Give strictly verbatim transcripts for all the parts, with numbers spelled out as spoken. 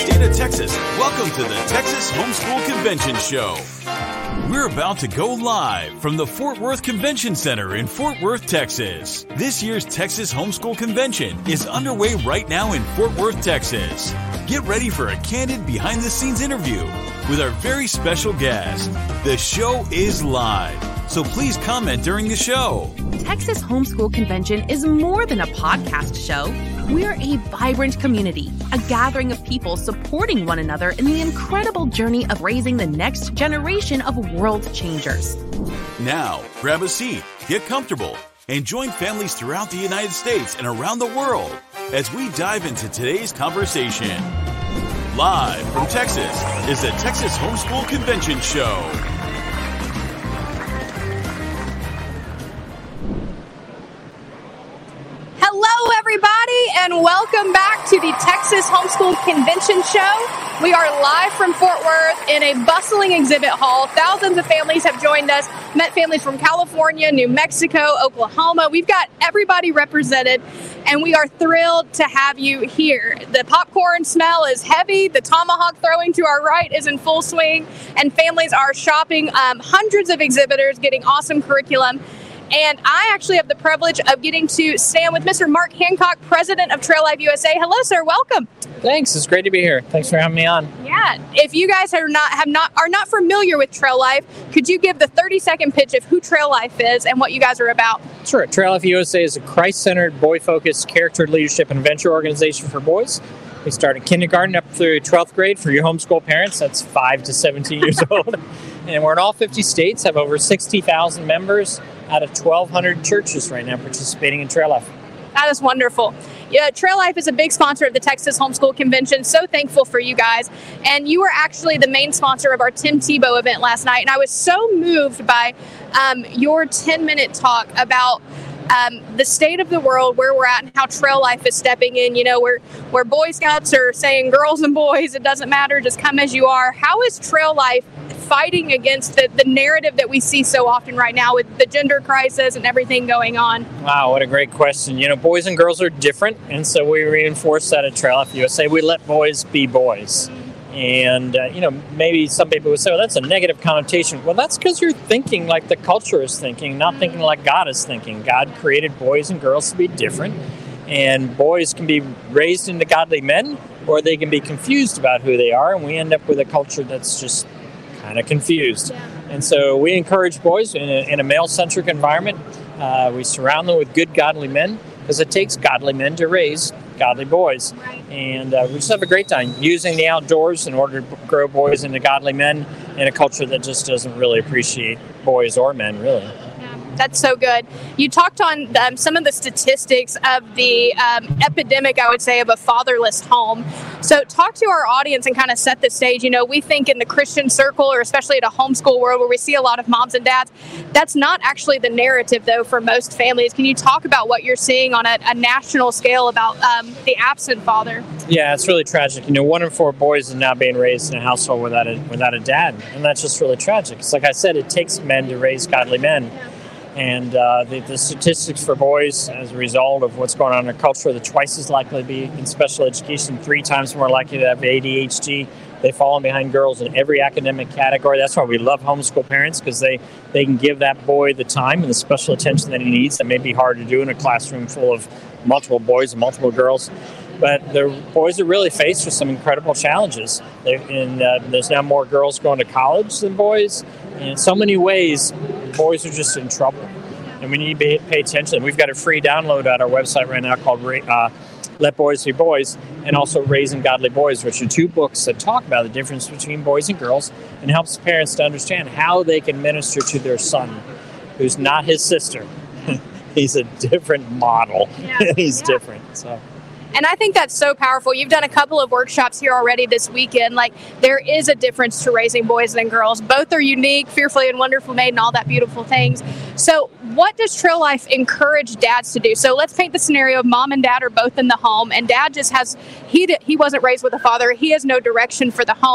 state of Texas, welcome to the Texas Homeschool Convention Show. We're about to go live from the Fort Worth Convention Center in Fort Worth, Texas. This year's Texas Homeschool Convention is underway right now in Fort Worth, Texas. Get ready for a candid behind-the-scenes interview with our very special guest. The show is live, so please comment during the show. Texas Homeschool Convention is more than a podcast show. We're a vibrant community, a gathering of people supporting one another in the incredible journey of raising the next generation of world changers. Now, grab a seat, get comfortable, and join families throughout the United States and around the world as we dive into today's conversation. Live from Texas is the Texas Homeschool Convention Show. Hello, everybody, and welcome back to the Texas Homeschool Convention Show. We are live from Fort Worth in a bustling exhibit hall. Thousands of families have joined us, met families from California, New Mexico, Oklahoma. We've got everybody represented, and we are thrilled to have you here. The popcorn smell is heavy. The tomahawk throwing to our right is in full swing, and families are shopping. Um, hundreds of exhibitors getting awesome curriculum. And I actually have the privilege of getting to stand with Mister Mark Hancock, president of Trail Life U S A. Hello, sir. Welcome. Thanks. It's great to be here. Thanks for having me on. Yeah. If you guys are not have not are not familiar with Trail Life, could you give the thirty second pitch of who Trail Life is and what you guys are about? Sure. Trail Life U S A is a Christ-centered, boy-focused character leadership and adventure organization for boys. We start in kindergarten up through twelfth grade for your homeschool parents. That's five to seventeen years old. And we're in all fifty states, have over sixty thousand members out of twelve hundred churches right now participating in Trail Life. That is wonderful. Yeah, Trail Life is a big sponsor of the Texas Homeschool Convention. So thankful for you guys. And you were actually the main sponsor of our Tim Tebow event last night. And I was so moved by um, your ten-minute talk about Um, the state of the world, where we're at, and how Trail Life is stepping in. You know, where where Boy Scouts are saying, girls and boys, it doesn't matter, just come as you are. How is Trail Life fighting against the, the narrative that we see so often right now with the gender crisis and everything going on? Wow, what a great question. You know, boys and girls are different, and so we reinforce that at Trail Life U S A. We let boys be boys. And, uh, you know, maybe some people would say, well, that's a negative connotation. Well, that's because you're thinking like the culture is thinking, not thinking like God is thinking. God created boys and girls to be different. And boys can be raised into godly men, or they can be confused about who they are. And we end up with a culture that's just kind of confused. Yeah. And so we encourage boys in a, in a male-centric environment. Uh, we surround them with good, godly men, because it takes godly men to raise godly boys. Right. And uh, we just have a great time using the outdoors in order to grow boys into godly men in a culture that just doesn't really appreciate boys or men, really. That's so good. You talked on um, some of the statistics of the um, epidemic, I would say, of a fatherless home. So talk to our audience and kind of set the stage. You know, we think in the Christian circle, or especially at a homeschool world where we see a lot of moms and dads, that's not actually the narrative, though, for most families. Can you talk about what you're seeing on a, a national scale about um, the absent father? Yeah, it's really tragic. You know, one in four boys is now being raised in a household without a, without a dad. And that's just really tragic. It's like I said, it takes men to raise godly men. Yeah. And uh, the, the statistics for boys as a result of what's going on in their culture, they're twice as likely to be in special education, three times more likely to have A D H D. They've fallen behind girls in every academic category. That's why we love homeschool parents, because they, they can give that boy the time and the special attention that he needs. That may be hard to do in a classroom full of multiple boys and multiple girls. But the boys are really faced with some incredible challenges. And, uh, there's now more girls going to college than boys. And in so many ways, boys are just in trouble. And we need to pay attention. We've got a free download at our website right now called uh, Let Boys Be Boys, and also Raising Godly Boys, which are two books that talk about the difference between boys and girls and helps parents to understand how they can minister to their son, who's not his sister. He's a different model. Yeah. He's yeah. different. So. And I think that's so powerful. You've done a couple of workshops here already this weekend. Like, there is a difference to raising boys and girls. Both are unique, fearfully and wonderful made, and all that beautiful things. So what does Trail Life encourage dads to do? So let's paint the scenario of mom and dad are both in the home, and dad just has, he did, he wasn't raised with a father. He has no direction for the home.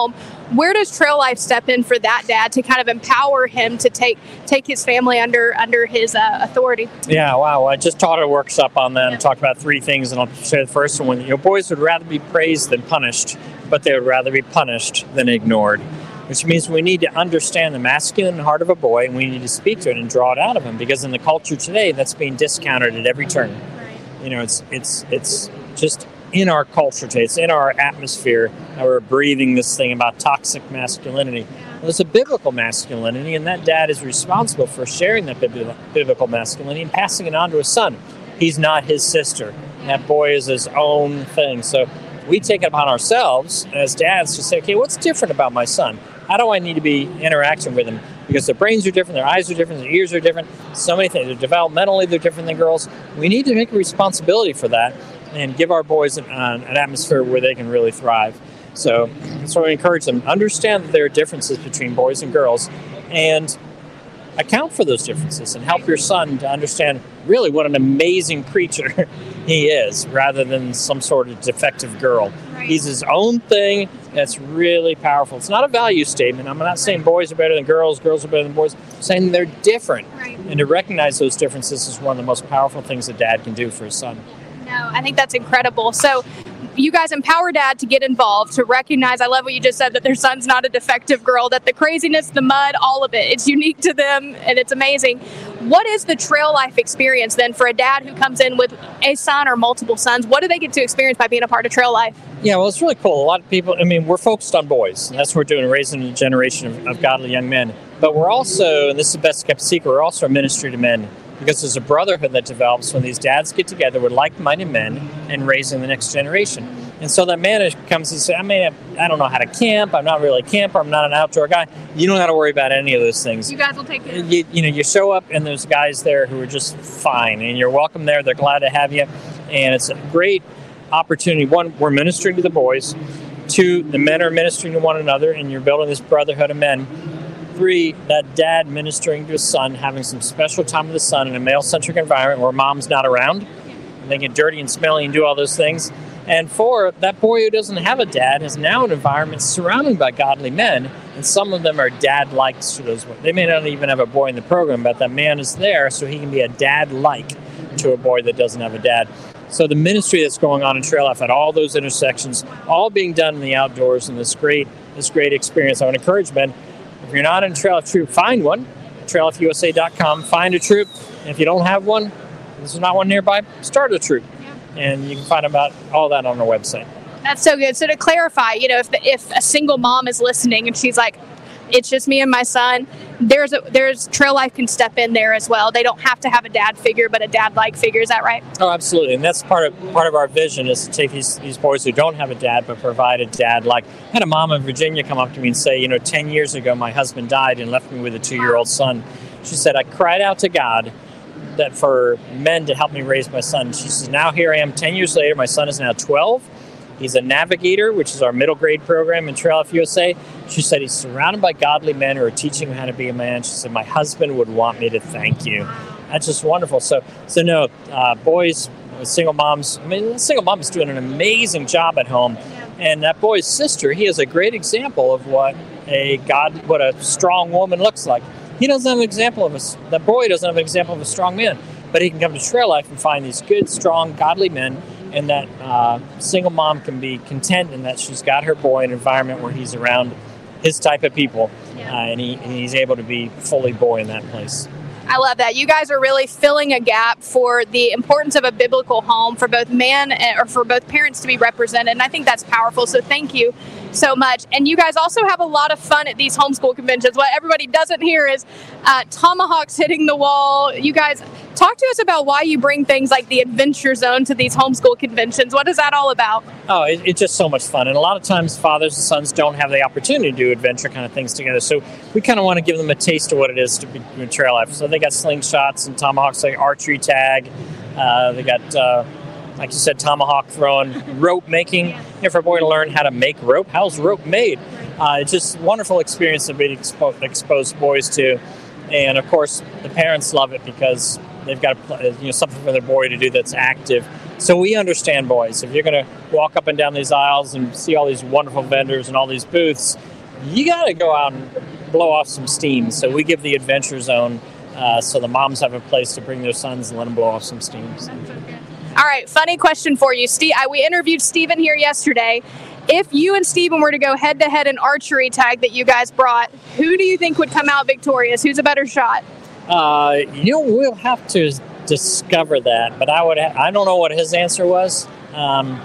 Where does Trail Life step in for that dad to kind of empower him to take take his family under under his uh, authority? Yeah, wow. I just taught a workshop on that and yeah. talked about three things, and I'll share the first one. You know, boys would rather be praised than punished, but they would rather be punished than ignored, which means we need to understand the masculine heart of a boy, and we need to speak to it and draw it out of him, because in the culture today, that's being discounted at every turn. Right. You know, it's it's it's just in our culture today. It's in our atmosphere that we're breathing this thing about toxic masculinity. Well, there's a biblical masculinity, and that dad is responsible for sharing that biblical masculinity and passing it on to his son. He's not his sister. That boy is his own thing. So we take it upon ourselves as dads to say, okay, what's different about my son? How do I need to be interacting with him? Because their brains are different, their eyes are different, their ears are different, so many things. They're developmentally, they're different than girls. We need to take a responsibility for that and give our boys an, uh, an atmosphere where they can really thrive. So, so I encourage them to understand that there are differences between boys and girls and account for those differences and help your son to understand really what an amazing creature he is, rather than some sort of defective girl. Right. He's his own thing. That's really powerful. It's not a value statement. I'm not saying boys are better than girls, girls are better than boys. I'm saying they're different. Right. And to recognize those differences is one of the most powerful things a dad can do for his son. No, I think that's incredible. So you guys empower dad to get involved, to recognize, I love what you just said, that their son's not a defective girl, that the craziness, the mud, all of it, it's unique to them and it's amazing. What is the Trail Life experience then for a dad who comes in with a son or multiple sons? What do they get to experience by being a part of Trail Life? Yeah, well, it's really cool. A lot of people, I mean, we're focused on boys, and that's what we're doing, raising a generation of, of godly young men. But we're also, and this is the best kept secret, we're also a ministry to men. Because there's a brotherhood that develops when these dads get together with like-minded men and raising the next generation. And so that man comes and says, I mean, I don't know how to camp. I'm not really a camper. I'm not an outdoor guy. You don't have to worry about any of those things. You guys will take it. You, you know, you show up and there's guys there who are just fine. And you're welcome there. They're glad to have you. And it's a great opportunity. One, we're ministering to the boys. Two, the men are ministering to one another. And you're building this brotherhood of men. Three, that dad ministering to his son, having some special time with his son in a male-centric environment where mom's not around, and they get dirty and smelly and do all those things. And four, that boy who doesn't have a dad is now in an environment surrounded by godly men, and some of them are dad-likes to those boys. They may not even have a boy in the program, but that man is there so he can be a dad-like to a boy that doesn't have a dad. So the ministry that's going on in Trail Life at all those intersections, all being done in the outdoors, and this great, this great experience. I would encourage men, if you're not in a Trail Life troop, find one. trail life u s a dot com. Find a troop. And if you don't have one, there's not one nearby, start a troop. Yeah. And you can find about all that on our website. That's so good. So to clarify, you know, if the, if a single mom is listening and she's like, it's just me and my son, there's a, there's Trail Life can step in there as well. They don't have to have a dad figure, but a dad-like figure. Is that right? Oh, absolutely. And that's part of part of our vision is to take these, these boys who don't have a dad, but provide a dad-like. I had a mom in Virginia come up to me and say, you know, ten years ago, my husband died and left me with a two-year-old son. She said, I cried out to God that for men to help me raise my son. She says, now here I am ten years later. My son is now twelve. He's a navigator, which is our middle grade program in Trail Life U S A. She said he's surrounded by godly men who are teaching him how to be a man. She said, my husband would want me to thank you. That's just wonderful. So, so no, uh, boys with single moms, I mean, the single mom is doing an amazing job at home. And that boy's sister, he is a great example of what a God, what a strong woman looks like. He doesn't have an example of a, that boy doesn't have an example of a strong man, but he can come to Trail Life and find these good, strong, godly men. And that uh, single mom can be content in that she's got her boy in an environment where he's around his type of people, yeah. uh, and, he, and he's able to be fully boy in that place. I love that. You guys are really filling a gap for the importance of a biblical home for both men or for both parents to be represented, and I think that's powerful. So thank you so much. And you guys also have a lot of fun at these homeschool conventions. What everybody doesn't hear is uh, tomahawks hitting the wall. You guys, talk to us about why you bring things like the Adventure Zone to these homeschool conventions. What is that all about? Oh, it, it's just so much fun. And a lot of times fathers and sons don't have the opportunity to do adventure kind of things together. So we kind of want to give them a taste of what it is to be in Trail Life. So they got slingshots and tomahawks, like archery tag. Uh, they got, uh, like you said, tomahawk throwing, rope making. You know, for a boy to learn how to make rope, how's rope made? Uh, it's just a wonderful experience to be expo- exposed boys to. And of course, the parents love it because they've got you know something for their boy to do that's active. So we understand boys. If you're going to walk up and down these aisles and see all these wonderful vendors and all these booths, you got to go out and blow off some steam. So we give the Adventure Zone uh, so the moms have a place to bring their sons and let them blow off some steam. So. All right, funny question for you. Steve, I, we interviewed Steven here yesterday. If you and Steven were to go head-to-head in archery tag that you guys brought, who do you think would come out victorious? Who's a better shot? Uh, you know, we'll have to discover that, but I would. Ha- I don't know what his answer was. Um,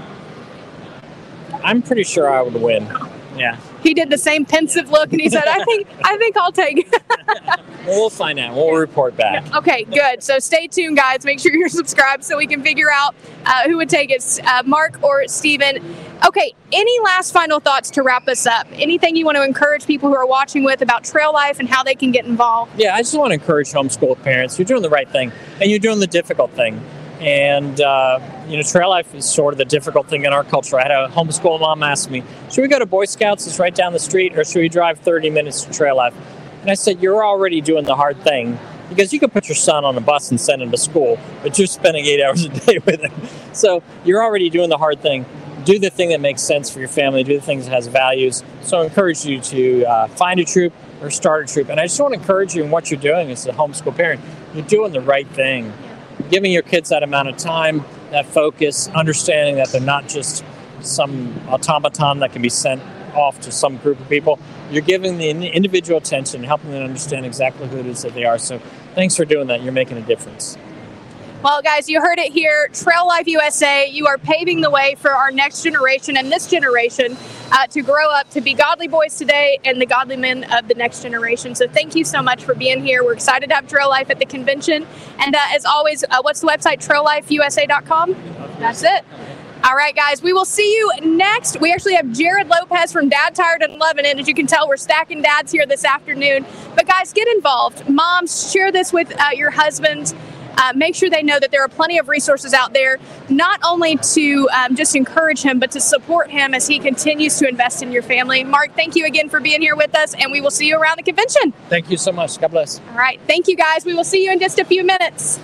I'm pretty sure I would win. Yeah. He did the same pensive look, and he said, "I think, I think I'll take it." Well, we'll find out. We'll report back. Okay, good. So stay tuned, guys. Make sure you're subscribed so we can figure out uh, who would take it, uh, Mark or Steven. Okay, any last final thoughts to wrap us up? Anything you want to encourage people who are watching with about trail life and how they can get involved? Yeah, I just want to encourage homeschool parents. You're doing the right thing, and you're doing the difficult thing. And, uh, you know, trail life is sort of the difficult thing in our culture. I had a homeschool mom ask me, should we go to Boy Scouts? It's right down the street, or should we drive thirty minutes to trail life? And I said, you're already doing the hard thing, because you can put your son on a bus and send him to school, but you're spending eight hours a day with him. So you're already doing the hard thing. Do the thing that makes sense for your family. Do the things that has values. So I encourage you to uh, find a troop or start a troop. And I just want to encourage you in what you're doing as a homeschool parent. You're doing the right thing. Giving your kids that amount of time, that focus, understanding that they're not just some automaton that can be sent off to some group of people. You're giving the individual attention, helping them understand exactly who it is that they are. So thanks for doing that. You're making a difference. Well, guys, you heard it here. Trail Life U S A, you are paving the way for our next generation and this generation uh, to grow up to be godly boys today and the godly men of the next generation. So thank you so much for being here. We're excited to have Trail Life at the convention. And uh, as always, uh, what's the website? trail life u s a dot com? That's it. All right, guys, we will see you next. We actually have Jared Lopez from Dad Tired and Loving It. As you can tell, we're stacking dads here this afternoon. But guys, get involved. Moms, share this with uh, your husbands. Uh, make sure they know that there are plenty of resources out there, not only to um, just encourage him, but to support him as he continues to invest in your family. Mark, thank you again for being here with us, and we will see you around the convention. Thank you so much. God bless. All right. Thank you, guys. We will see you in just a few minutes.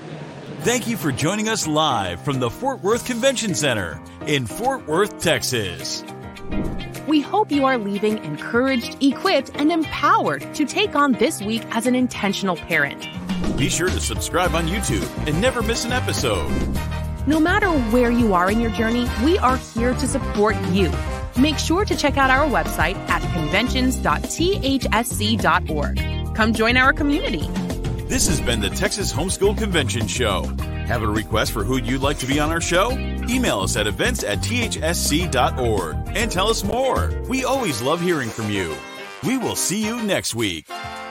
Thank you for joining us live from the Fort Worth Convention Center in Fort Worth, Texas. We hope you are leaving encouraged, equipped, and empowered to take on this week as an intentional parent. Be sure to subscribe on YouTube and never miss an episode. No matter where you are in your journey, we are here to support you. Make sure to check out our website at conventions dot t h s c dot org. Come join our community. This has been the Texas Homeschool Convention Show. Have a request for who you'd like to be on our show? Email us at events at t h s c dot org and tell us more. We always love hearing from you. We will see you next week.